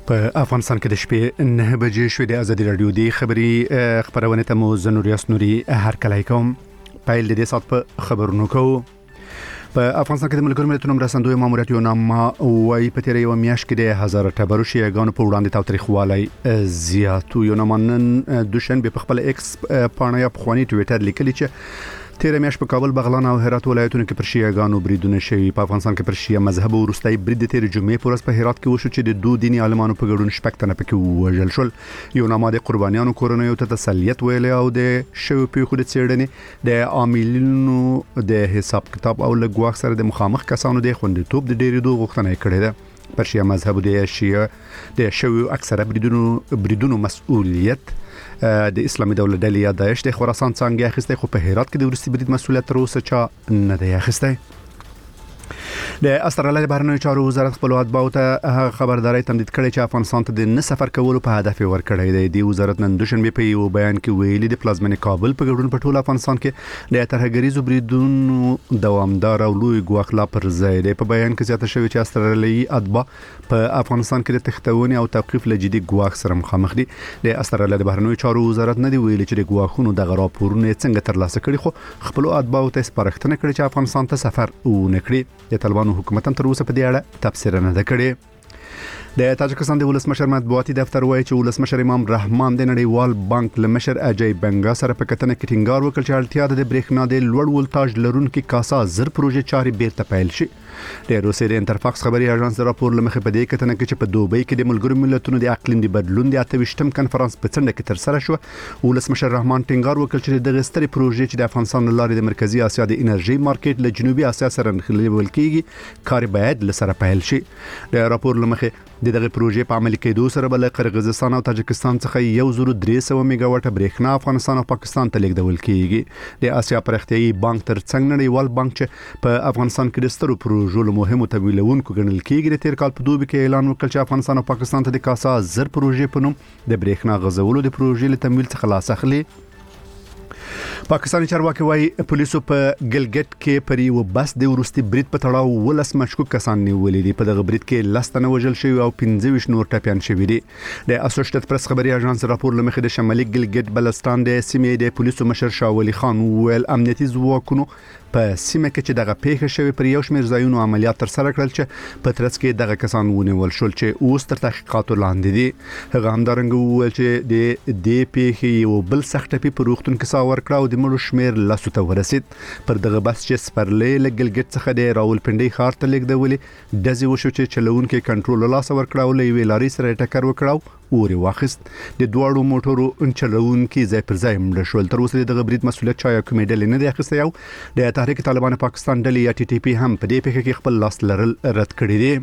په افغانستان کې د شپې 9 بجې شوې د ازادي رادیو د خبرونه ته مو زنوریاس نوري هر کله کوم پایل د دې سات په خبرونو کوو. په افغانستان کې د ملګرو ملتونو مرستندوی ماموریت یو نامه وایي په تیرې یو میاشت کې د 1000 ټبرو شیعاګانو په وړاندې تاوتریخوالی زیاتو. یو نامه نن دوشنبه په خپل ایکس پاڼه یا پخوانی ټویټر لیکلی چې تیرې میاشت په کابل، بغلان او هرات ولایتونو کې پر شیعاګانو بریدونه شوي. په افغانستان کې پر شیعه مذهب وروستي برید د تیرې جمعې په ورځ په هرات کې وشو چې د دوه دیني عالمانو په ګډون شپږ تنه پکې وژل شول. یو نامه د قربانیانو کورنیو ته تسلیت ویلي او د شوي پیښو د څېړنې د عاملینو د حساب کتاب او لګواخ سره د مخامخ کسانو د خوندیتوب د ډېرېدو غوښتنه کړې ده. پر شیعه مذهب د شوي اکثره بریدونو مسؤلیت د اسلامي دولت ډلې یا داعش د خراسان څنګه اخیسته، خو په هرات کې د ورستي برید مسؤلیت تر اوسه چا نه دی اخیسته. د استرالیا د بهرنیو چارو وزارت خپل اتباعو ته خبرداري تمدید کړې چې افغانستان ته د نه سفر کولو په هدف ورکړی دی. د وزارت نن دوشنبه په یو بیان کې ویلي د پلازمینې کابل په ګډون په ټول افغانستان کې د ترهګریزو بریدونو دوامدار او لوی ګواښ لا پر ځای دی. په بیان کې زیاته شوی چې استرالیایي اتباع په افغانستان کې د تښتونې او توقيف لجدي ګواښ سره مخامخ دي. د استرالیا د بهرنیو چارو وزارت نه دی ویلي چې د ګواښونو د راپورونو څنګه ترلاسه کړي، خو خپل اتباعو ته سپارښتنه کړې چې افغانستان ته سفر ونه کړي. د طالبانو حکومت تر اوسه په دې اړه تفسیر نه کړي. د تاجکستان د ولسمشر مطبوعاتي دفتر وایي چې ولسمشر امام رحمان د نړیوال بانک لمشر اجای بنگا سره په کتنه کې ټینګار وکړ چې اړتیا ده د برېښنا د لوړ ولتاژ لرونکي کاسا زر پروژې چارې بیرته پیل شي. د روسیې د انټرفاکس خبري اژانس راپور لمخې په دې کتنه کې چې په دوبۍ کې د ملګرو ملتونو د اقلیم د بدلون د 28م کنفرانس په څنډه کې تر سره شو، ولسمشر رحمان ټینګار وکړ چې د غستري پروژې چې د افغانستان لارې د مرکزی اسیا د انرژي مارکیټ له جنوبي اسیا سره نښلول کیږي کار باید لسره پیل شي. د راپور لمخې دغه پروژې په عملي کېدو سره بل قرغیزستان او تاجکستان څخه 1300 میگاواټ برېښنا افغانستان او پاکستان ته لیږدول کیږي. د اسیا پرختیایي بانک تر څنګ نړیوال بانک چې په افغانستان کې د سترو پروژو له مهمو تمویلونکو ګڼل کیږي د تیر کال په دوبي کې اعلان وکړ چې افغانستان او پاکستان ته د کاسا زر پروژې په نوم د برېښنا غځولو د پروژې له تمویل څخه لاس اخلي. پاکستاني چارواکي وايي پولیسو په ګلګټ کې پر یو بس د ورستي برید په تړاو ولس مشکوک کسان نیولې دي. په دغه برید کې لستنه وژل شوی او 15 نور ټپيان شوی دي. د اسوسییټډ پریس خبري اژانس راپور لمخې د شمالي ګلګټ بلستان د سیمې د پولیسو مشر شاولي خان ویل امنیتي ځواکونو په سیمه کې چې دغه پیښه شوی پر یو شمېر ځایونو عملیات تر سره کړل چې په ترڅ کې دغه کسان ونیول شول چې اوس تر تحقیقاتو لاندې دي. هغه همدارنګه وویل چې د دې پیښې یو بل سخت ټپي په روغتون کې ساور کړ او د مړو شمېر لاسو ته ورسید. پر دغه بس چې سپرلې له ګلګټ څخه د راولپنډي ښار ته لیږدولې ډزې وشو چې چلوونکي کنټرول لاس ورکړ او له یوې لارې سره ټکر وکړ اوري واخست. د دوړو موټرو چلوونکي ځای پر ځای مړ شول. تر اوسه دغه برید مسؤلیت چا کومې ډلې نه دی اخیستی او د تحریک طالبان پاکستان ډلې یا ټي ټي پی هم په دې پیښه کې خپل لاس لرل رد کړی دی.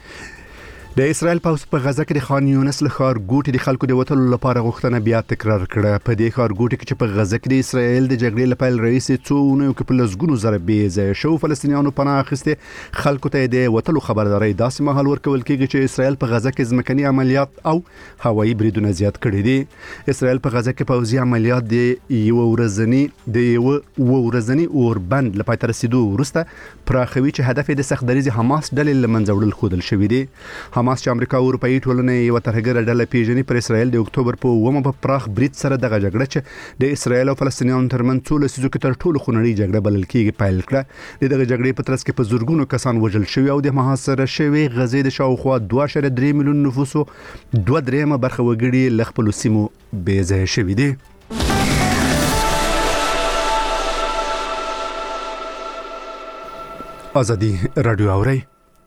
د اسرائیل پوځ په غزه کې د خان یونس له ښار ګوټي د خلکو د وټلو لپاره غوښتنه بیا تکرار کړه. په دې ښار ګوټي کې چې په غزه کې د اسرائیل د جګړې لپاره رئیس څونه کې په لسګونو زره بې ځای شو فلسطینیانو پناه اخیسته خلکو ته د وټلو خبرداري داسې مهال ورکول کېږي چې اسرائیل په غزه کې ځمکني عملیات او هوایي بریدونه زیات کړي دي. اسرائیل په غزه کې پوځي عملیات د یو ورځنی اوربند لپاره تر رسیدو وروسته پراخوي چې هدف د سختدریز حماس ډلې لمنځه وړل خودل شوی دی. حماس چې امریکا او اروپאי ټولنې یو ترهګر ډله پیژني پر اسرائیل د اکتوبر په 9 په پراخ برید سره دغه جګړه چې د اسرائیل او فلسطینیانو ترمنځ څو لسیزو کې تر ټولو خونړۍ جګړه بلل کېږي پیل کړه. دغه جګړې په ترڅ کې په زورګونو کسان وژل شوي او د محاصره شوی غزې د شاوخوا 2.3 میلیون نفوسو 2.3 برخه وګړي له خپل سیمو بې ځای شوي دي. ازادي رادیو اوري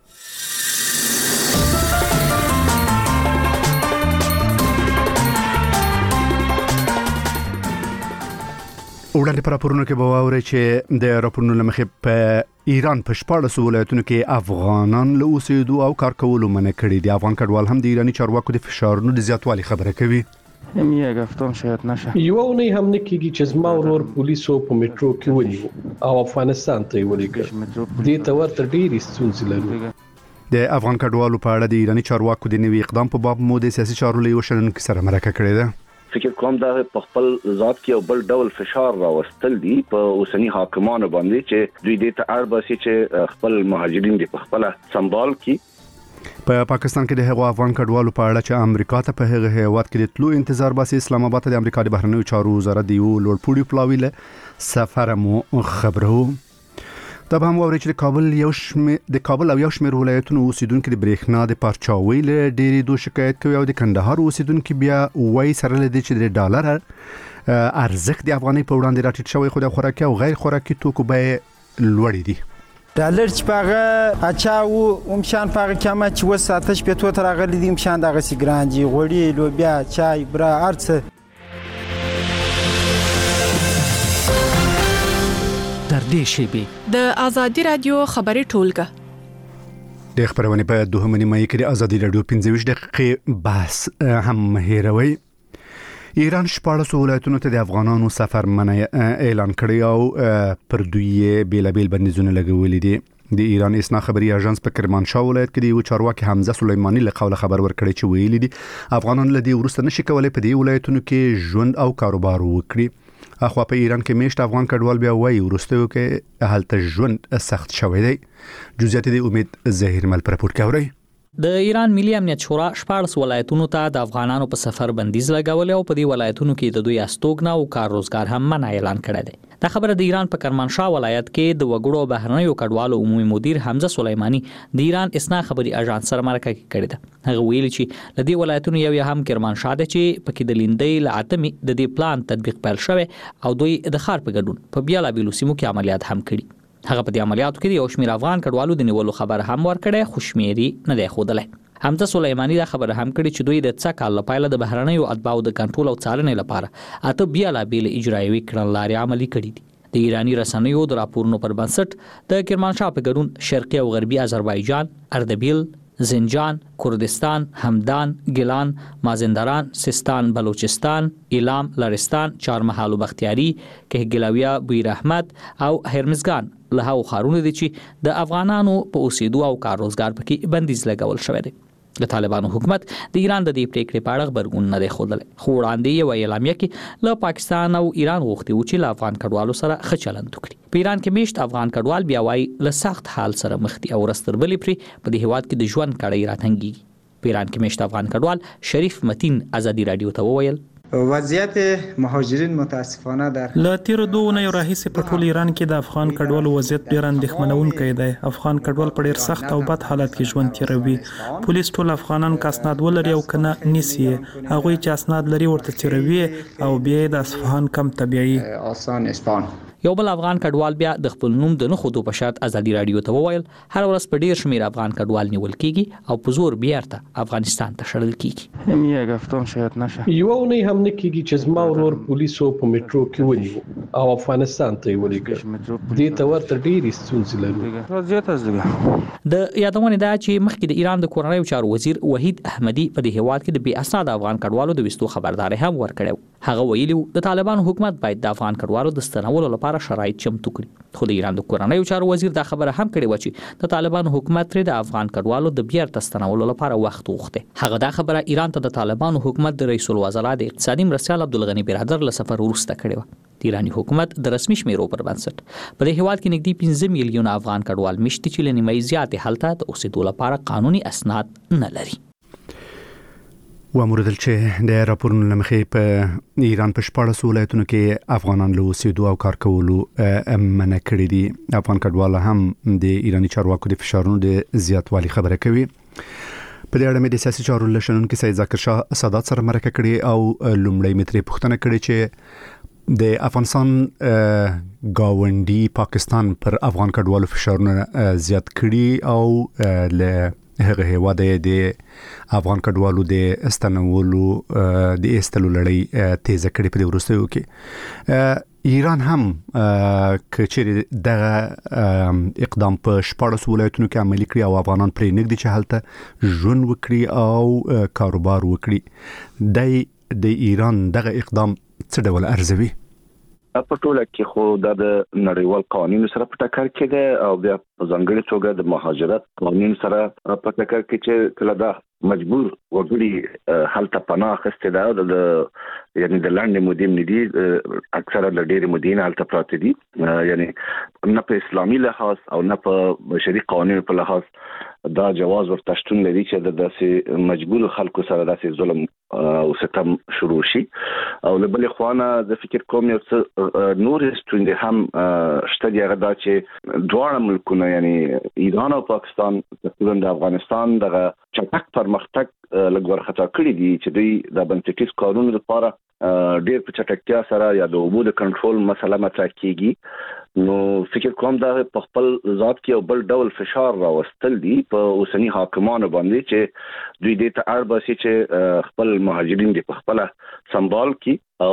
وړاندې پر راپورونو کې به واورئ چې د راپورونو لمخې په ایران په 14 ولایتونو کې افغانان له اوسېدو او کار کولو منع کړي دي. افغان کډوال هم د ایرانی چارواکو د فشارونو د زیاتوالي خبره کوي. یک هفتم شاید نشه. یو اونۍ هم نه کېږي چې زما ورور پولیسو په میټرو کې ونیو او افغانستان ته یې ولېږه. دې ته ورته ډېرې ستونزې لرو. د افغان کډوالو په اړه د ایرانی چارواکو د نوي اقدام په باب مو د سیاسي چارو له یو شنونکي سره مرکه کړې ده. فکر کوم دا په خپل ذات کې یو بل ډول فشار راوستل دي په اوسنی حاکمانو باندې چې دوی دې ته اړ باسي چې خپل مهاجرین دې په خپل سمبال کی. په پاکستان کې د هغو افغان کډوالو په اړه چې امریکا ته په هغه هیواد کې د تلو انتظار باسي اسلام آباد ته د امریکا د بهرنیو چارو وزارت د یو لوړپوړي پلاوي له سفر مو خبرو. دا به هم واوري چې د کابل او یو شمېر ولایتونو اوسیدونکو د برېښنا د پارچاوۍ له ډېرېدو شکایت کوي او د کندهار اوسیدونکو بیا وایي سره له دې چې د ډالر ارزښت د افغانۍ په وړاندې راټیټ شوی خو د خوراکي او غیر خوراکي توکو بیې لوړې دي. ډالر چې پاغه اچاو ومشان پاغه کمه چې وساتش په تو تر غلې دي مشان دغه سیګرانجی غوړي لوبیا چای برا ارڅ. در دې شیبي د ازادي رادیو خبري ټولګه د خبرونه په 2 نیمه کې د ازادي رادیو 15 دقیقې بحث هم هیروي. ایران 14 ولایتونو ته د افغانانو سفر منع اعلان کړی او پر دوی بیلابیل بندیزونه لګولې دي. د ایران اسنا خبري اژانس په کرمانشاه ولایت کې د یو چارواکي حمزه سلیمانی له قوله خبر ورکړی چې ویلي دي افغانان له دې ورسته نشي کولای په دې ولایتونو کې ژوند او کاروبار وکړي. اخو په ایران کې میشت افغان کډوال بیا وایي ورسته کې هلته ژوند سخت شوی دی. جزئیات د امید ظاهر مل پر راپور کوي. د ایران ملي امنیت شورا 14 ولایتونو ته د افغانانو په سفر بندیز لګولې او په دې ولایتونو کې د دوی استوګنه او کار روزګار هم منع اعلان کړی دی. دا خبره د ایران په کرمانشاه ولایت کې د وګړو بهرنیو کډوالو عمومي مدیر حمزه سلیمانی د ایران اسنا خبري اژانس سره مرکه کړې ده. هغه ویلي چې د دې ولایتونو یو هم کرمانشاه ده چې پکې د لیندۍ لعتمي د دې پلان تطبیق پیل شوی او دوی د خار په ګډون په بیلابیلو سیمو کې عملیات هم کړي. هغه په دې عملیاتو کې یو شمېر افغان کډوالو د نیولو خبر هم ورکړی خو شمېري نه دی ښودلی. حمزه سلیمانی دا خبر هم کړی چې دوی د څه کال لپاره د بهرنیو اتباعو د کنټرول او څارنې لپاره اته بیلابیل اجرایوي کړنلارې عملي کړي دي. د ایرانی رسنیو د راپورونو پر بنسټ د کرمانشاه په ګډون شرقي او غربي آذربایجان، اردبیل، زنجان، کردستان، همدان، گیلان، مازندران، سیستان، بلوچستان، ایلام، لرستان، چهارمحال و بختیاری، کهگلاویه، بویر احمد او هرمزگان له هغو ښارونو دي چې د افغانانو په اوسېدو او کار روزګار پکې بندیز لګول شوی دی. د طالبانو حکومت د ایران د دې پریکړې په اړه خبرګون نه دی ښودلی خو وړاندې یو اعلامیه کې له پاکستان او ایران غوښتي و چې له افغان کډوالو سره ښه چلند وکړي. په ایران کې میشت افغان کډوال بیا وایي له سخت حال سره مخ دي او رستربلې پرې په دې هیواد کې د ژوند کړۍ راتنګېږي. په ایران کې میشت افغان کډوال شریف متین ازادي رادیو ته وویل وضعیت مهاجرین متاسفانه در له تیر 2 اونیو راهیسې په ټول ایران کې د افغان کډوالو وضعیت ډیر اندېښمنونکی دی. افغان کډوال په ډیر سخت او بد حالت کې ژوند تیروي. پولیس ټول افغانان کا اسناد ولري او کنه نیسي. هغه چې اسناد لري ورته تیروي او بیا د اصفهان کم طبيعي آسان اسپان. یو بل افغان کډوال بیا د خپل نوم د نه خودو په شرط ازادي رادیو ته وویل هر ورځ په ډیر شمیر افغان کډوال نیول کیږي او په زور بیرته افغانستان ته شړل کیږي. یک هفتم شاید نشه. یو نه هم نه کیږي چې زما ورور پولیسو په میټرو کې ونیو او افغانستان ته ولېږه. دې ته ورته ډېرې ستونزې لرو. زیات از لګه. د یادونه ده چې مخکې د ایران د کورنیو چارو وزیر وحید احمدی په دې هیواد کې د بې اسناد افغان کډوالو د وستو خبرداري هم ورکړو. هغه ویلي د طالبانو حکومت باید د افغان کډوالو د ستنولو لپاره شرایط چمتو کړي. خو د ایران د کورنیو چارو وزیر دا خبره هم کړې و چې د طالبانو حکومت لري د افغان کډوالو د بیرته ستنولو لپاره وخت وغوښته. هغه دا خبره ایران ته د طالبانو حکومت د رئیس الوزرا د اقتصادي مرستیال عبدالغنی برادر له سفر وروسته کړې و. د ایرانی حکومت د رسمي شمیرو پر بنسټ په دې هیواد کې نږدې 15 میلیون افغان کډوال مشتي چې له نیمه زیات هلته د اوسېدو لپاره قانوني اسناد نه لري. وامردل چې د راپورونو لمخې په ایران په 14 ولایتونو کې افغانان له اوسېدو او کار کولو منع کړي دي. افغان کډوال هم د ایرانی چارواکو د فشارونو د زیاتوالي خبره کوي. په دې اړه مې د سیاسي چارو له شنونکي سید ذاکر شاه سادات سره مرکه کړې او لومړی مترې پوښتنه کړې چې د افغانستان گاونډي پاکستان پر افغان کډوالو فشارونه زیات کړي او له هغه هیواد د افغان کډوالو د استنولو د استلو لړۍ تیز کړي په وروستیو کې. ایران هم کچېره د اقدام په 14 ولایتونو کې عملي کړی او افغانان پرې نګدي چې حالته ژوند وکړي او کاروبار وکړي. د ایران دغه اقدام څه ډول ارزوي؟ په ټوله کې خو د نړیوال قوانینو سره په ټکر کې ده او بیا په ځانګړي توګه د مهاجرت قانون سره په ټکر کې چې کله دا مجبور وګړي هلته پناه اخیستې ده د یعنی د لاندې مودې ندي اکثره د ډېرې مودې هلته پراته دي یعنی نه په اسلامي لحاظ او نه په بشري قوانینو په لحاظ دا جواز ورته شتون لري چې د داسې مجبور خلکو سره داسې ظلم او ستم شروع شي. او له بل خوانه د فکر کوم یو څه نور ستوندې هم شته دی هغه دا چې دواړه ملکونه یعنی ایران او پاکستان تقریبا د افغانستان دغه چټک پرمختګ لګور خطا کړی دي چې دوی د بنسټیز قانون لپاره ډېر په چټکتیا سره یا د اوبو د کنټرول مسله مطرح کیږي. نو فکر کوم دا په خپل ذات کې یو بل ډول فشار راوستل دي په اوسنی حاکمانو باندې چې دوی د ته اړ باسي چې خپل مهاجرین د خپل سمبال کی او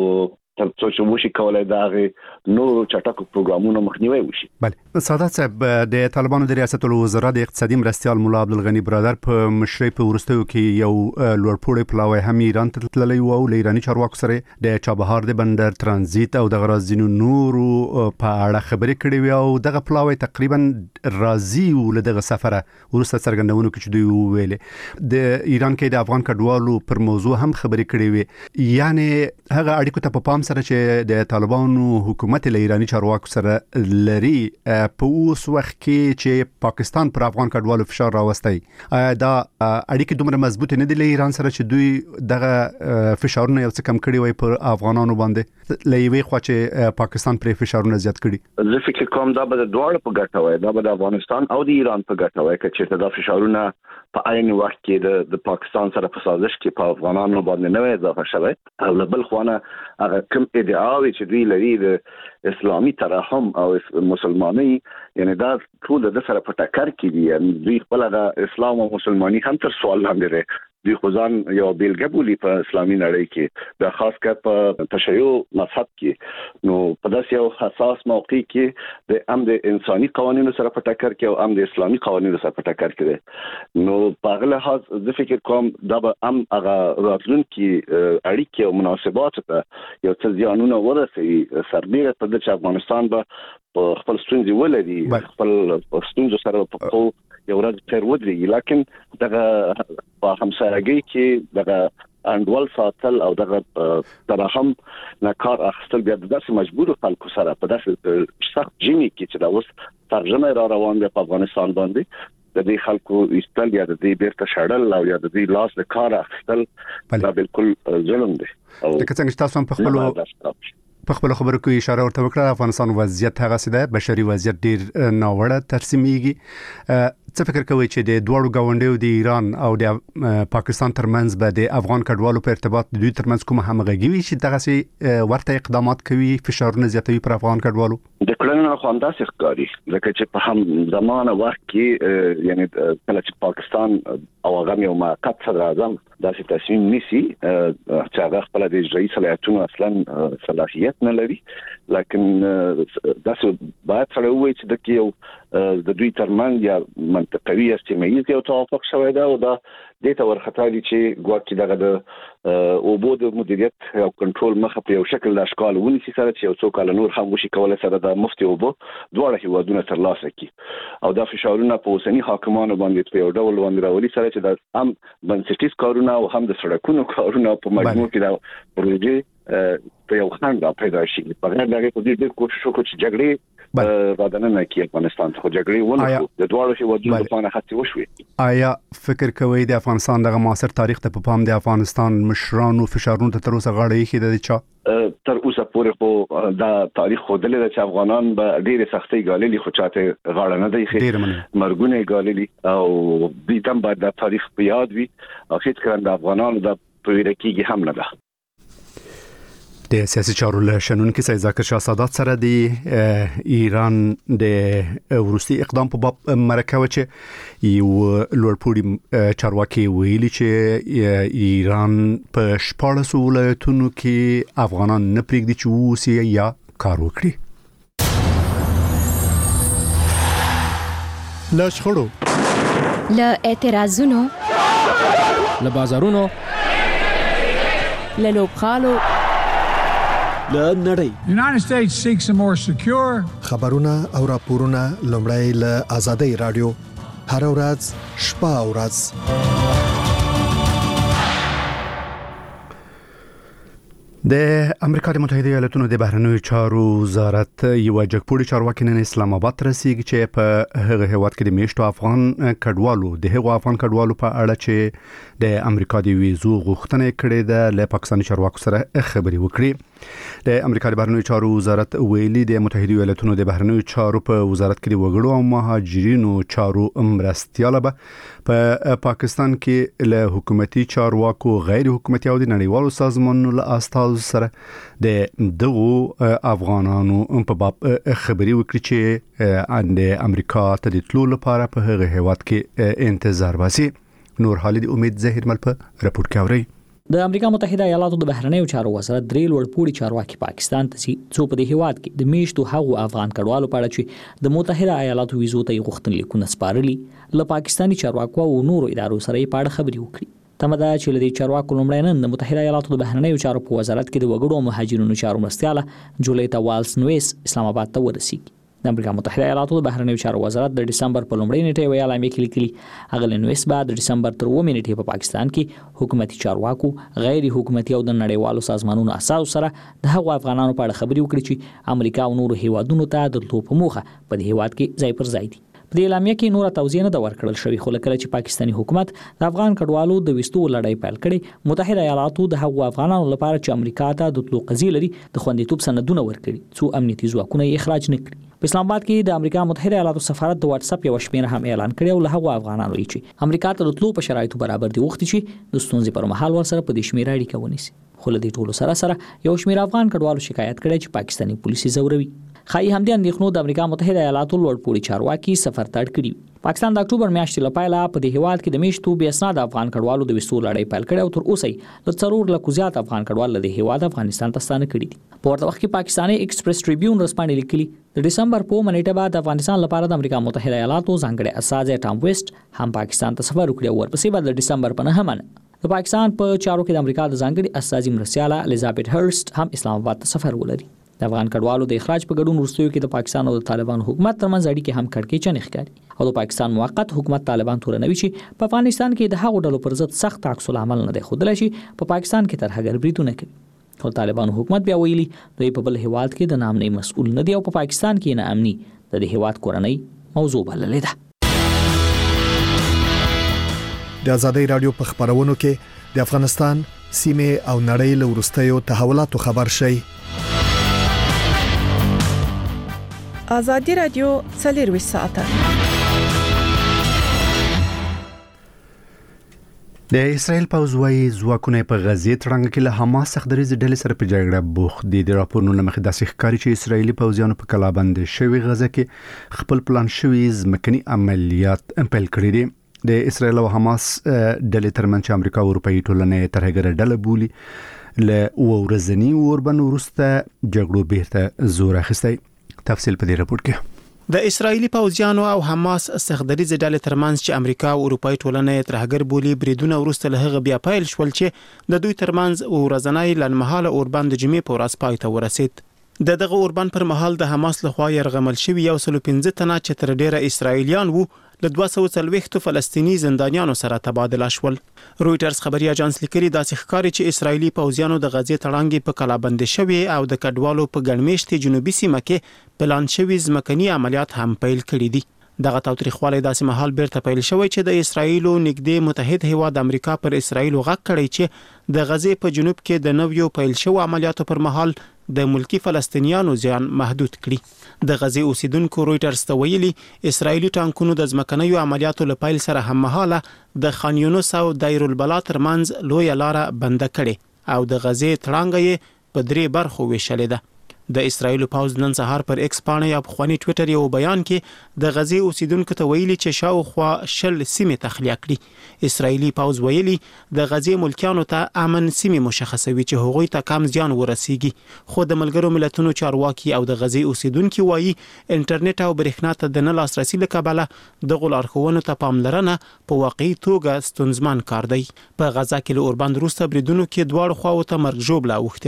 تر څو چې وشي کولای دا نو چټک پروګرامونو مخنیوي وشي. بله سعادت صاحب د طالبانو د ریاست الوزرا د اقتصادي مرستيال مولا عبدالغنی برادر په مشرۍ په ورستیو کې یو لوړپوړی پلاوی هم ایران ته تللی او له ایرانی چارواکو سره د چابهار د بندر ترانزیت او د غرازینو نورو په اړه خبرې کړې وي او دغه پلاوی تقریبا راضي ول دغه سفره ورسته څرګندونه کې چې دوی ویلې د ایران کې د افغان کډوالو پر موضوع هم خبرې کړې وي. یعنی هغه اړیکو ته په پام سره چې د طالبانو حکومت له ایرانی چارواکو سره لري په اوس وخت کې چې پاکستان پر افغان کډوالو فشار راوستي دا اړیکې دومره مضبوط نه دي له ایران سره چې دوی دغه فشارونه یو څه کم کړي وي پر افغانانو باندې لوي خو چې پاکستان پر فشارونه زیات کړي. زه فکر کوم دا به دواړه په ګټه وي دا به د افغانستان او د ایران په ګټه وي چې دا فشارونه په عین وخت کې د پاکستان سره په سازش کې په افغانانو باندې نه اضافه شوی او له بل خوانه هغه کوم ادعاوي چې دوی لري د اسلامي ترحم او مسلمانۍ یعنی دا ټول د سره په ټکر کې دي. دوی خپل د اسلام او مسلمانۍ هم تر سوال لاندې لري. دوی خدان یو بیلګه بولی په اسلامي نړۍ کې د خاص کر په تشیع مذهب کې نو په داسې یو حساس موقع کې د امن انساني قوانینو سره په ټکر کې او امن اسلامي قوانینو سره په ټکر کې نو په هغه لحاظ د فکر کوم دا به هغه راتلونکي اړیکې او مناسبات ته یو څه ځانونه ورسي سربېره په د افغانستان به خپل ستونزې ولري خپل ستونزې سره په یو ورځ تر ودرېږي لکن دغه په همسایګۍ کې دغه انډول ساتل او دغه ترحم نه کار اخیستل بیا د داسې مجبور خلکو سره په داسې سخت جمی کې چې دا اوس ترجمه را روان دی په افغانستان باندې د دې خلکو ایستل یا د دې بیرته شړل او یا د دې لاس د کار اخیستل دا بالکل ظلم دی. او څنګه تاسو هم په خپل خبرو کې اشاره ورته وکړه افغانستان وضعیت هغه څه ده بشري وضعیت ډیر ناوړه ترسیمېږي. څه فکر کوئ چې د دوړو گاونډیو د ایران او د پاکستان ترمنځ به د افغان کډوالو په ارتباط د دوی ترمنځ کوم همغږي وي چې دغه سي ورته اقدامات کوي فشارونه زیاتوي پر افغان کډوالو؟ د کړنو خو انداز ښکاري ځکه چې په هم زمانه وخت کې یعنی کله چې پاکستان او هغه یو موقت صدر اعظم داسې تصمیم نیسي چې هغه خپل د اجرایي صلاحیتونو اصلا صلاحیت نه لري لکن داسې باید سره وایي چې د یو د دوی ترمنځ یا منطقوي استمایي یو توافق شوی دا او دا د تور خطرې چې ګواکې دغه د اوبو د مدیریت او کنټرول مخه په یو شکل د اشکال ونیسي سره چې یو څو کال نور هم وشي کولای سره د مفتي اوبو دواړه هیوادونه ترلاسه کړي او دا فشارونه په اوسنی حاکمانو باندې په یو ډول باندې راولي سره چې د هم بنسټیز کارونه او هم د سړکونو کارونه په مجموع کې دا پروژې په یو خنډ پیدا شي. په هغه ډول کې د دې کوشش وکړو چې جګړې رادنه کې افغانستان ته جګړې ونه د دوړو هیوادونو لپاره هڅې وشوي. آیا فکر کوئ د افغانستان دغه معاصر تاریخ ته په پام د افغانستان مشرانو فشارونو ته تر اوسه غاړه ایښې ده چې تر اوسه پورې خو دا تاریخ خو دلته چې افغانان به ډېر سختي ګاللي خو چاته غاړه نه دی خې مرګونه ګاللي او دې تم بعد د تاریخ په یاد وي او هیڅ کله د افغانانو د پویرکیږي هم نه ده. د سیاسي چارو له شنونکي سید ذاکر شاه سادات سره د ایران د وروستي اقدام په باب مرکه و چې یو لوړپوړي چارواکي ویلي چې ایران په 14 ولایتونو کې افغانان نه پرېږدي چې ووسي یا کار وکړي. له شخړو له اعتراضونو له بازارونو له لوبغالو The United States seeks a more secure خبرونه او راپورونه لومړی له آزادۍ رادیو هر ورځ شپه او ورځ د امریکا د متحده ایالاتونو د بهرنیو چارو وزارت یو جګپوړي چارواکي نن اسلام آباد ته رسیدي چې په هغه هیواد کې د میشتو افغان کډوالو په اړه چې د امریکا د ویزو غوښتنه کړې ده له پاکستاني چارواکو سره خبرې وکړي. د امریکا د بهرنیو چارو وزارت ویلي د متحده ایالاتونو د بهرنیو چارو په وزارت کې د وګړو او مهاجرینو چارو مرستياله به په پاکستان کې له حکومتي چارواکو غیر حکومتي او د نړیوالو سازمانونو له استاد سره د دغو افغانانو په باب خبري وکړي چې د امریکا ته د تلو لپاره په هغه هیواد کې انتظار واسي. نور حالد امید زهیر مل په رپورت کې اوري. د امریکا متحده ایالاتو د بهرنیو چارو وزارت درې لوړپوړي چارواکي پاکستان ته څو په دې هیواد کې د میشتو هغو افغان کډوالو په اړه چې د متحده ایالاتو ویزو ته غوښتنې لیکونه سپارلي له پاکستاني چارواکو او نورو ادارو سره په اړه خبري وکړي. تمدا چې لدی چارواکو لومړی نن د متحده ایالاتو د بهرنیو چارو په وزارت کې د وګړو او مهاجرینو چارو مرستياله جولیتا والز نویس اسلام آباد ته ورسیږي. د امریکا متحده ایالاتو د بهرنیو چارو وزارت د ډسمبر په لومړۍ نیټه ویل امریکا لیکلي اغل نویس بعد د ډسمبر تر 9 نیټه په پاکستان کې حکومتي چارواکو غیر حکومتي او د نړیوالو سازمانونو اساس سره د هغو افغانانو په اړه خبري وکړي چې امریکا او نورو هیوادونو ته د تلو په موخه په دې هیواد کې ځای پر ځای دي. په دې اعلامیه کې نور توضیح نه ورکړل شوی خو لکه چې پاکستاني حکومت د افغان کډوالو د وستو لړۍ پیل کړي متحده ایالاتو د هغو افغانانو لپاره چې امریکا ته د تلو قضیه لري د خوندیتوب سندونه ورکړي څو امنیتي ځواکونه یې اخراج نه کړي. په اسلام آباد کې د امریکا متحده ایالاتو سفارت د واتس اپ یو شمېره هم اعلان کړی او له هغو افغانانو چې امریکا ته د تلو په شرایطو برابر دي وخت چې د ستونزې پر مهال ورسره په دې شمېره اړیکه ونیسي. خو له دې ټولو سره یو شمېر افغان کډوالو شکایت کړی چې پاکستاني پولیس زوروي. خای همدې اندېښنو د امریکا متحده ایالاتو لوړپوړي چارواکي سفر تړ کړی. پاکستان د اکتوبر میاشتې لپاره په دې هیواد کې د میشتو بیا اسناد افغان کډوالو د وسو لړۍ پیل کړي او تر اوسه د څلور لکه زیات افغان کډوال د هیواد افغانستان ته ستانه کړي دي. په ورته وخت کې پاکستاني ایکسپریس ټریبیون رسپانې لیکلي د ډسمبر په منېټه بعد افغانستان لپاره د امریکا متحده ایالاتو ځانګړي استاذ ټام ویسټ هم پاکستان ته سفر وکړي او ورپسې بعد د ډسمبر په 9 د پاکستان په چارو کې د امریکا د ځانګړي استاذ مرسیاله الیزابت هرست هم اسلام آباد ته سفر ولري. د افغان کډوالو د اخراج په ګډون وروستیو کې د پاکستان او د طالبان حکومت ترمنځ اړیکې هم کړکېچن ښکاري او د پاکستان موقت حکومت طالبان تورنوي چې په افغانستان کې د هغو ډلو پر ضد سخت عکس العمل نه دی ښودلی چې په پاکستان کې ترهګر بریدونه کوي. خو طالبان حکومت بیا ویلي دوی په بل هیواد کې د نامنۍ مسؤل نه دی او په پاکستان کې نه امني د دې هیواد کورنۍ موضوع بللې ده. د ازادۍ رادیو په خبرونو کې د افغانستان سیمه او نړۍ له وروستیو تحولاتو خبر شي. ازادي رادیو 24 ساعته د اسرائیل پوځوي ځواکونه په غزې تړنګ کې له حماس څخه د ریز ډلې سره په جګړه بوخت دي. د راپورونو لمخې داسې ښکاري چې اسرائیلي پوځیانو په کلابند شوی غزه کې خپل پلان شوی ځمکني عملیات پیل کړی دي. د اسرائیل او حماس ډلې ترمنځ امریکا او اروپאי ټولنې ترهګر ډله بولي له ورځنی اوربن ورسته جګړو بیرته زور اخیستی. تفصیل په دې رپورت کې د اسرایلی پوځیانو او حماس سخدریز ډلې ترمنځ چې امریکا او اروپאי ټولنې ترهګر بولی بریدونه ورسته له هغه بیا پیل شول چې د دوی ترمنځ ورځنی لنمحاله اوربند د جمعې په ورځ پای ته ورسید. دغه اوربند پر مهال د حماس لخوا يرغمل شوی 115 تنه چې تر ډیره اسرایلیان وو له 240 فلسطینی زندانیانو سره تبادله شول. رويټرز خبري اژانس لیکلي داسې ښکاري چې اسرایلی پوځیانو د غزې تړانګې په کلابند شوی او د کډوالو په ګڼمېشتي جنوبي سیمه کې پلان شوی ځمکني عملیات هم پیل کړي دي. دغه تاوتریخوالی داسې مهال بیرته پیل شوی چې د اسرایل نږدې متحد هیواد امریکا پر اسرایل غږ کړی چې د غزې په جنوب کې د نویو پیل شوی عملیاتو پر مهال د ملکی فلسطینیانو ځان محدود کړي. د غزې اوسیدونکو رويټرز ته ویلي اسرایلی ټانکونو د ځمکنیو عملیاتو لپاره سره هم مهاله د خان یونس او دایر البلا ترمنځ لوی لار بند کړي او د غزې تړانګې په 3 برخو ویشلې ده. د اسرایل پوز نن سهار پر ایکس باندې یا بخوانی ټوئیټر یو بیان کې د غزې اوسیدونکو ته ویلي چې شاوخوا شل سیمې تخلیه کړي. اسرایلی پوز ویلي د غزې ملکیانو ته امن سیمې مشخصوي چې هغوی ته کم زیان ورسیږي. خو د ملګرو ملتونو چارواکي او د غزې اوسیدونکو وایي انټرنیټ او برېښنا ته د نه لاسرسي لکبله د غلارخونو ته پاملرنه په واقعي توګه ستونزمن کار دی. په غزا کې له اوربند وروسته بریدونو کې دواړو خواو ته مرګ ژوبله اوښته ده.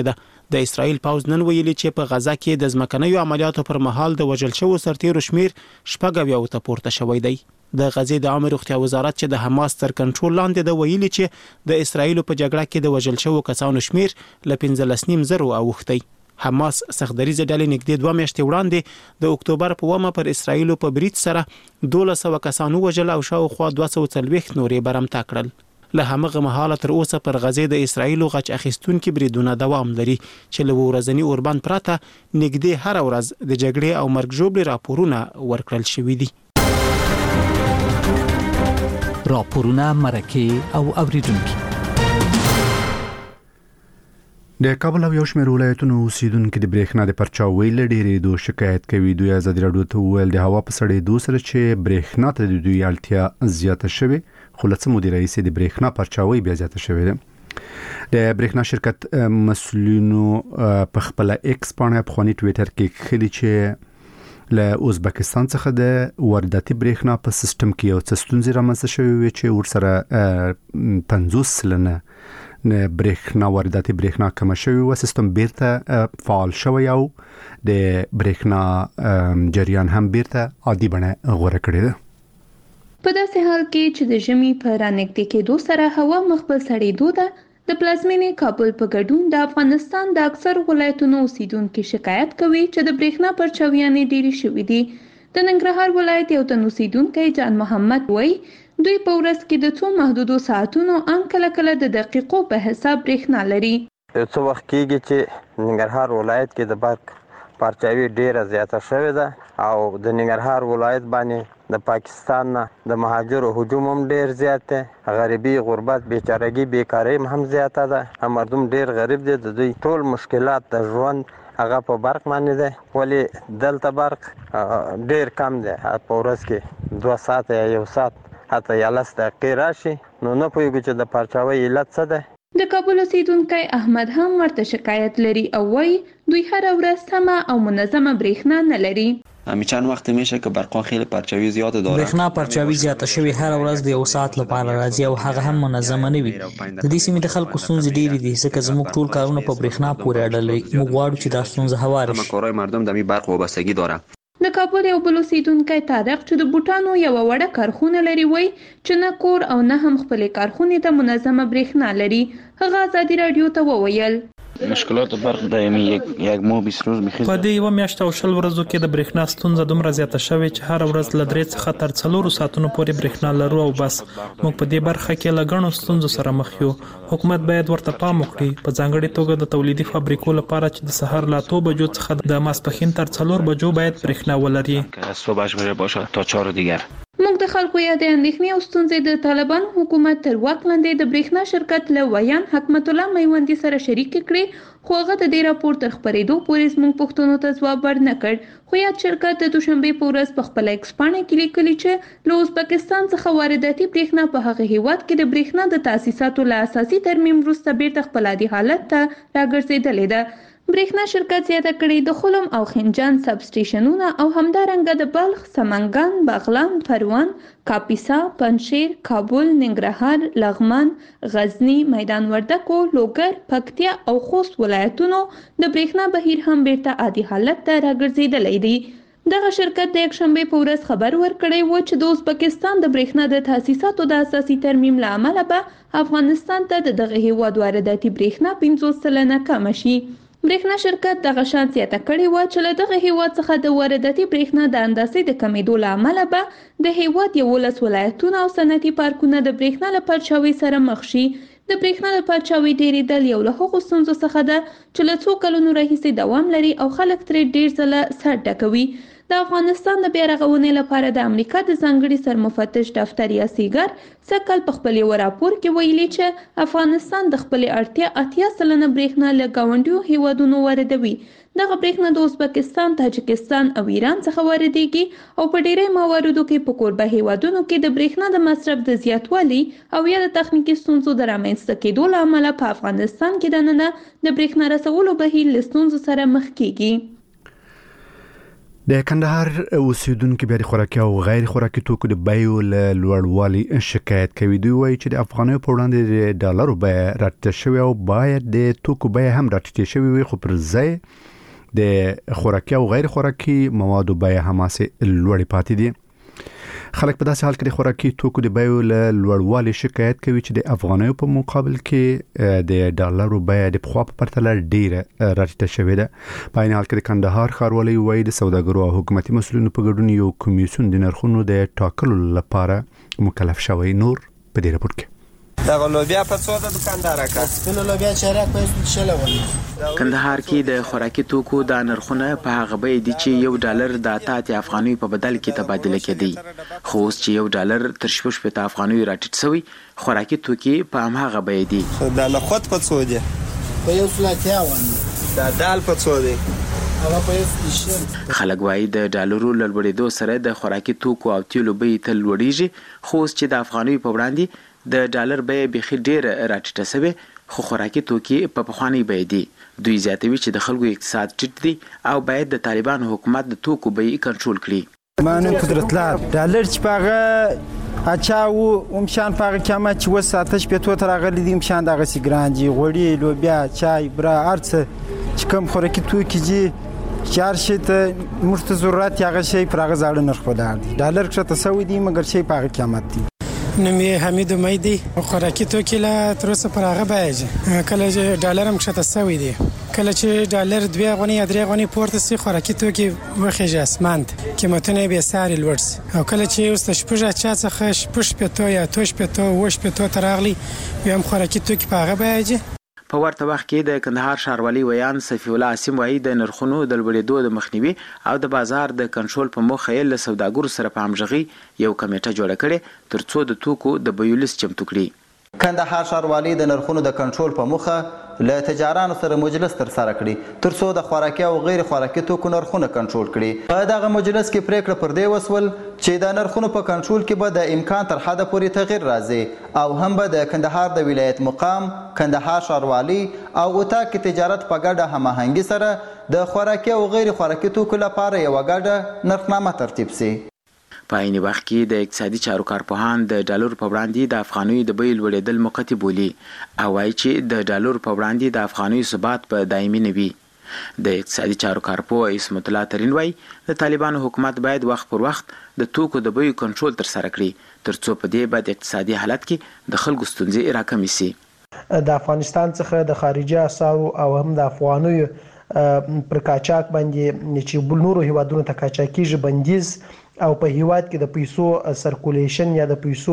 د اسرایل پوز نن ویلي چې په غزا کې د ځمکنیو عملیاتو پر مهال د وژل شوو سرتیرو شمیر 90 ته پورته شوی دی. د غزې د عامه روغتیا وزارت چې د حماس تر کنټرول لاندې د ویلي چې د اسرایل په جګړه کې د وژل شوو کسانو شمیر ل 15.0 اوښتی. حماس سختدریزه ډلې نږدې 2 میاشتې وړاندې د اکتوبر په 1 پر اسرایل په برید سره 1200 کسانو وژل او شاوخوا 240 نورې برمته کړل. له همغه مهاله تر اوسه پر غزې د اسرایل غچ اخیستونکو بریدونه دوام لري چې له ورځنی اوربان پراته نږدې هر ورځ د جګړې او مرګ ژوبل راپورونه ورکړل شوې دي. راپورونه مرکه او اوریدونکو د کابل او یو شمېر ولایتونو اوسیدونکو د برېښنا د پرچاوۍ لړۍ دوه شکایت کوي. دوی آزادي راډیو ته ویل د هوا په سړېدو سره چې برېښنا ته د دوی اړتیا زیاته شوه، خو لڅ مدیر رئیس د برېښنا پرچاوۍ بیا زیاته شوه ده. د برېښنا شرکت مسؤلینو په خپل ایکس باندې په خونی ټوئیټر کې خلی چې له ازبکستان څخه د وارداتي برېښنا په سیستم کې یو څه ستونزې رامنځته شوې چې ورسره 50% برېښنا وارداتي برېښنا کم شوی او سیستم بیرته فعال شوی او د برېښنا جریان هم بیرته عادي بڼه غوړه کړی ده. په داسې حال کې چې د ژمي په رانږدې کېدو سره هوا مخبل سړېدو ده، د پلازمینې کابل په ګډون د افغانستان د اکثر ولایتونو اوسیدونکو شکایت کوي چې د برېښنا پرچاویانې ډېرې شوې دي. د ننګرهار ولایت یو تن اوسیدونکی جان محمد وایي دوی په ورځ کې د څو محدودو ساعتونو ان کله کله د دقیقو په حساب برېښنا لري. څو وخت کېږي چې ننګرهار ولایت کې د برق پرچاوي ډیره زیاته شوې ده او د ننګرهار ولایت باندې د پاکستان نه د مهاجرو هجوم هم ډیر زیات دی. غریبي، غربت، بیچارهګي، بیکاري هم زیاته ده. مردم ډیر غریب دي. د دوی ټول مشکلات د ژوند هغه په برق باندې ده، ولی دلته برق ډیر کم دی. په ورځ کې 2 ساعت یا 1 ساعت حتی 11 دقیقې راشي، نو نه پوهیږو چې د پرچاوۍ علت څه ده. د کابل اوسیدونکی احمد هم ورته شکایت لري او وایي دوی هر ورځ سمه او منظمه برېښنا نه لري. چند وقت میشه که برق خیلی پرچاوی زیاد داره. برېښنا پرچاوی زیاته شوی هر ورځ د 1 ساعت لپاره راځي او هغه هم منظمه نه وي. د دې سیمې د خلکو ستونزې ډېرې دي ځکه زموږ ټول کارونه په برېښنا پورې اړه لري. موږ غواړو چې دا ستونزه هواره شي. کارهای مردم د برق وابستگی داره. د کابل یو بل اوسیدونکی طارق چې د بوټانو یو وړه کارخونه لري وایي چې نه کور او نه هم خپلې کارخونې ته منظمه برېښنا لري. هغه آزادي راډیو ته وویل مشکلات برق دائمی یک ماه 20 روز میخیز. په دې یو میاشت او شل ورځو کې د برېښنا ستونزه دومره زیاته شوې چې هر ورځ له 3 څخه تر 4 ساعتونو پورې برېښنا لرو او بس. موږ په دې برخه کې له غنو ستونزو سره مخ یو. حکومت باید ورته پام وکړي، په ځانګړي توګه د تولیدي فابریکو لپاره چې د سحر له 2 بجو څخه د ماسپښین تر 4 بجو باید برېښنا ولري. صبح باشه تا 4 دیگر. موږ د خلکو یا د اندېښنې او ستونزې د طالبانو حکومت تر واک لاندې د برېښنا شرکت له ویان حکمت الله میوندي سره شریک کړي، خو هغه د دې راپور تر خپرېدو پورې زموږ پوښتنو ته ځواب ورنه کړ. خو یاد شرکت د دوشنبې په ورځ په خپل ایکس پاڼه کې لیکلي چې له ازبکستان څخه وارداتي برېښنا په هغه هیواد کې د برېښنا د تاسیساتو له اساسي ترمیم وروسته بیرته خپل عادي حالت ته راګرځېدلې ده. برېښنا شرکت زیاته کړې د خلم او خنجان سب سټیشنونه او همدارنګه د بلخ، سمنګان، بغلان، پروان، کاپیسا، پنجشیر، کابل، ننګرهار، لغمان، غزنی، میدان وردګو، لوګر، پکتیا او خوست ولایتونو د برېښنا بهیر هم بیرته عادي حالت ته راګرځېدلی دی. دغه شرکت د یکشنبې په ورځ خبر ورکړی و چې د ازبکستان د برېښنا د تاسیساتو د اساسي ترمیم له امله به افغانستان ته د دغه هیواد وارداتي برېښنا 50% کم شي. برېښنا شرکت دغه شان زیاته کړې وه چې له دغه هیواد څخه د وارداتي برېښنا د اندازې د کمیدو له امله به د هیواد 11 ولایتونه او صنعتي پارکونه د برېښنا له پرچاوۍ سره مخ شي. د برېښنا د پرچاوۍ ډېرېدل یو له هغو ستونزو څخه ده چې له څو کلونو راهیسې دوام لري او خلک ترې ډېر ځله سر ډکوي. د افغانستان د بیا رغونې لپاره د امریکا د ځانګړي سرمفتش دفتر یا سیګر سکل په خپل یو راپور کې ویلي چې افغانستان د خپل اړتیا 80% برېښنا له ګاونډیو هیوادونو واردوي. دغه برېښنا د ازبکستان، تاجکستان او ایران څخه واردېږي او په ډېری مواردو کې په کوربه هیوادونو کې د برېښنا د مصرف د زیاتوالي او یا د تخنیکي ستونزو د رامنځته کېدو له امله په افغانستان کې دننه د برېښنا رسولو بهیر له ستونزو سره مخ کېږي. د کندهار اوسیدونکو بیا د خوراکي او غیر خوراکي توکو د بیو له لوړوالي شکایت کوي. دوی وایي چې د افغانیو په وړاندې د ډالرو بیه راټیټه شوې او باید د توکو بیه هم راټیټه شوې وي، خو پر ځای د خوراکي او غیر خوراکي موادو بیه هماسې لوړې پاتې دي. خلک په داسې حال کې د خوراکي توکو د بیو له لوړوالي شکایت کوي چې د افغانیو په مقابل کې د ډالرو بیه د پخوا په پرتله ډیره راټیټه شوې ده. په عین حال کې د کندهار ښاروالۍ وایي د سوداګرو او حکومتي مسؤلینو په ګډون یو کمیسیون د نرخونو د ټاکلو لپاره مکلف شوی. نور په دې راپور کې دغه لوبیا په څو د دکاندار کا سپینه لوبیا چیرې په شلول کندهار کې د خوراکي توکو د نرخونه په هغه بیه دي چې $1 د 8 افغاني په بدل کې تبادله کېدی، خو اوس چې $1 تر 6 افغاني راټیټ شوی. خوراکي توکي په هماغه بیه دي. د نخود په څو دي؟ په 130 د دال په څو دي؟ خلک وایي د ډالرو له لوړېدو سره د خوراکي توکو او تیلو بیې تل لوړېږي، خو اوس چې د افغانیو په وړاندې د ډالر بیه بیخي ډېره راټیټه شوې، خو خوراکي توکي په پخوانۍ بیه دي. دوی زیاتوي چې د خلکو اقتصاد ټیټ دی او باید د طالبانو حکومت د توکو بیې کنټرول کړي. مانو قدرتلار ډالر چې پاغه اچاو ومشان پاغه کما چې وساتش په تو تر غلي دي مشان دغه سیګرانجی غوړي لوبیا چای برا ارڅ چې کوم خوراکي توکي دي چارشت مرته ضرورت هغه شی پرغه زاړه نرخ ولر دي. ډالر چې تاسو دي مګر شی پاغه قیمت دي. نومي حمید امیدی خوراکي توکي لا تر اوسه پر هغه بیه کله چې ډالر هم شته سوي دي، کله چې ډالر 2 غونی یا 3 غونی پورته سي خوراکي توکي وخیږي اسمانت قیمتونه به ساري لوړ سي، او کله چې اوس شپږه چا څخه شپږ پته یا توش پته وش پته ترغلي هم خوراکي توکي په هغه بیه. په ورته وخت کې د کندهار ښاروالۍ ویان صفی الله عاصم وایي د نرخونو د لوړېدو د مخنیوي او د بازار د کنټرول په موخه یې له سوداګرو سره په همغږۍ یو کمیټه جوړه کړې تر څو د توکو د بیو لیست چمتو کړي. کندهار ښاروالۍ د نرخونو د کنټرول په موخه له تجارانو سره مجلس تر سره کړي تر څو د خوراکي او غیر خوراکي توکو نرخونه کنټرول کړي. په دغه مجلس کې پریکړه پر دې وسول چې د نرخونو په کنټرول کې به د امکان تر حده پورې تغیر راځي او هم به د کندهار د ولایت مقام کندهار ښاروالۍ او اتاق تجارت په ګډه هماهنګي سره د خوراکي او غیر خوراکي توکو لپاره یو ګډه نرخنامه ترتیب شي. په عین وخت کې د اقتصادي چارو کارپوهان د ډالر په وړاندې د افغانیو د بیې لوړېدل موقتي بولي او وایي چې د ډالر په وړاندې د افغانیو ثبات په دایمي نه وي. د اقتصادي چارو کارپوه اسمت الله ترین وایي د طالبانو حکومت باید وخت پر وخت د توکو د بیو کنټرول تر سره کړي تر څو په دې بعد اقتصادي حالت کې د خلکو ستونزې راکمې شي. د افغانستان څخه د خارجي اسعارو او هم د افغانیو پر قاچاق باندې چې بل نورو هیوادونو ته قاچاقیږي بندیز او په هیواد کې د پیسو سرکولیشن یا د پیسو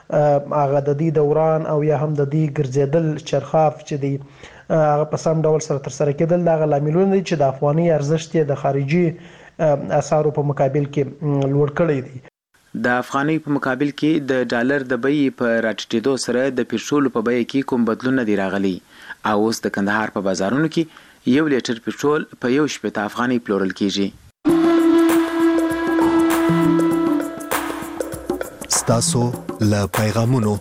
هغه د دې دوران او یا هم د دې ګرځیدل چرخاف چې دی هغه په سم ډول سره تر سره کېدل دا لاملونه دي چې د افغاني ارزښت د خارجي اسعارو په مقابل کې لوړ کړی دی. د افغاني په مقابل کې د ډالر د بیې په راټیټېدو سره د پېټرول په بیه کې کوم بدلون نه دی راغلی او اوس د کندهار په بازارونو کې 1 لیټر پېټرول په 1 افغاني پلورل کیږي. تاسو له پیغامونو.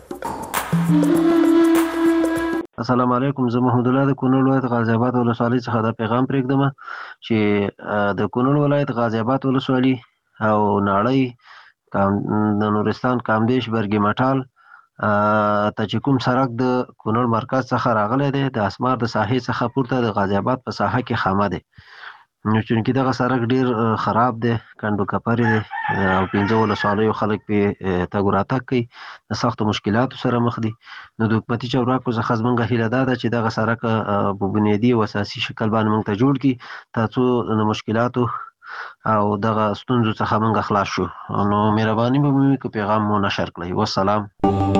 السلام علیکم، زه محمد الله د کونړ ولایت غازی آباد ولسوالۍ څخه دا پیغام پرېږدم چې د کونړ ولایت غازی آباد ولسوالۍ او ناړۍ د نورستان کامدیش برګي مټال ته چې کوم سړک د کونړ مرکز څخه راغلی دی د اسمار د ساحې څخه پورته د غازی آباد په ساحه کې خامه دی، نو چونکې دغه سړک ډیر خراب دی، کنډو کپرې دی او 15 ولسوالیو خلک پې تګ راتګ کوي، د سختو مشکلاتو سره مخ دي. نو د حکومتي چارواکو څخه زموږ هیله دا ده چې دغه سړک په بنیادي او اساسي شکل باندې موږ ته جوړ کړي تر څو د مشکلاتو او دغه ستونزو څخه موږ خلاص شو. نو مهرباني به مو وکړئ پیغام مو نشر کړئ. والسلام.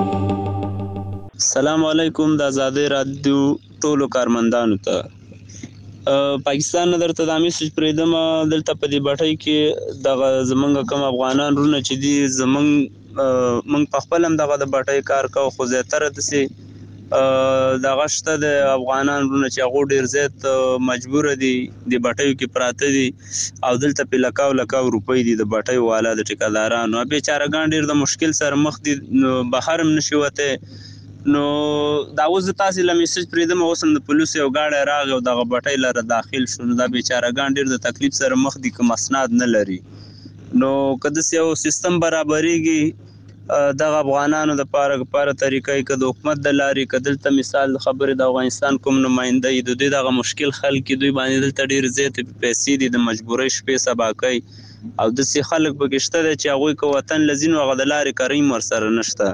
السلام علیکم د آزادۍ رادیو ټولو کارمندانو ته پاکستان نه درته د میسج پرېږدم دلته په دې بټۍ کې دغه زمونږ کوم افغانان رونه چې دي زمونږ په خپل هم دغه د بټۍ کار کوو خو زیاتره داسې دغه شته د افغانان رونه چې هغو ډېر زیات مجبوره دي د بټیو کې پراته دي او دلته پې لکاو روپۍ دي د بټیو والا د ټیکهدارانو بیچارهګان ډېر د مشکل سره مخ دي بهر هم نشي وتی نو دا اوس تاسو له میسج پریدم اوس هم د پولیسو یو گاډی راغی او دغه بټۍ لره داخل شو نو دا بیچارهګان ډیر د تکلیف سره مخ دي کوم اسناد نه لري نو کله چې یو سیستم برابرېږي دغه افغانانو د پاره طریقې کې د حکومت د لارې کدلته مثال خبره د افغانستان کوم نماینده د دوی دغه مشکل حل کې دوی باندې دلته ډیر زیات پیسې دي د مجبورۍ شپې سبا کوي او د سي خلک بګشته چې هغه کو وطن لزین او غدلارې کریم ور سره نشته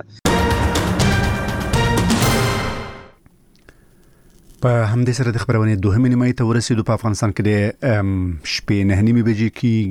په همدې سره د خبرونه دوه نیمه ته ورسېدو په افغانستان کې د شپې 9:30 بجې کې